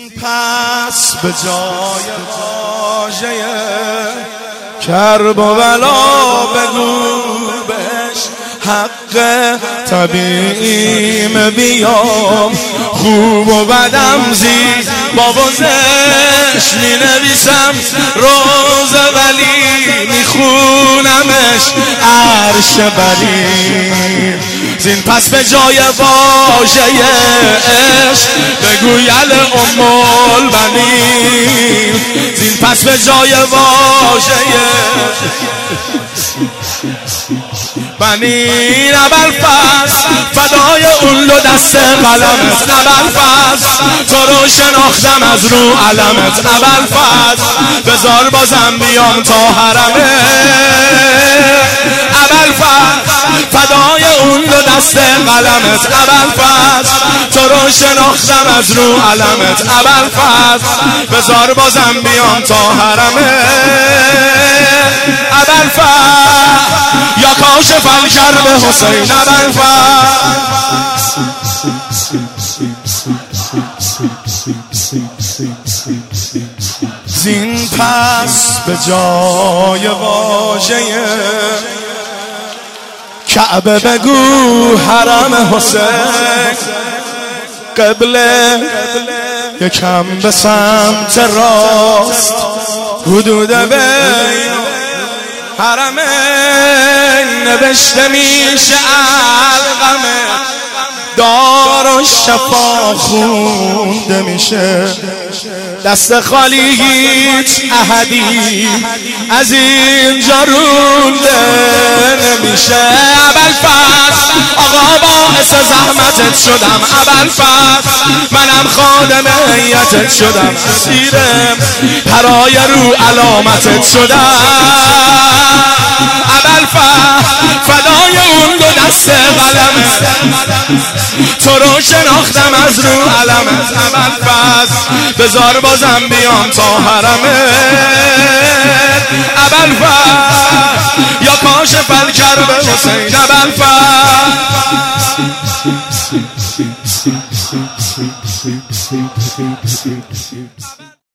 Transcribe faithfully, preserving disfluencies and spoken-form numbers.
پس به جای واژه کرب و بلا بگو بهش حق طبیعیم بیام، خوب و بدم زی با وزش می نویسم روز ولی می خونمش عرش بلی. زین پس به جای واژه عشق بگو یل ام البنین، زین پس به جای واژه بنین ابوالفضل فدای اون دو دست قلمت، ابوالفضل تو رو شناختم از رو علمت، ابوالفضل بذار بازم بیام تا حرمت، ابوالفضل فدای اون دو دست قلمت، ابوالفضل تو رو شناختم از رو علمت، ابوالفضل بذار بازم بیام تا حرمت، ابوالفضل یا کاشف الکرب حسین، ابوالفضل زین پس به جای واژه کعبه بگو حرم حسین، قبله یکم به سمت راست حدود بین حرمین نوشته میشه علقمه، دار و شفا خونده میشه، دست خالی هیچ احدی از اینجا رونده نمیشه. ابوالفضل آقا باعث زحمتت شدم، ابوالفضل منم خادم هیئتت شدم، اسیرم پرای رو علامتت شدم، ابوالفضل فدای اون دو دست قلمت تو رو شناختم از رو علمت، ابوالفضل بذار بازم بیام تا حرمت، ابوالفضل یا کاشف الکرب حسین، ابوالفضل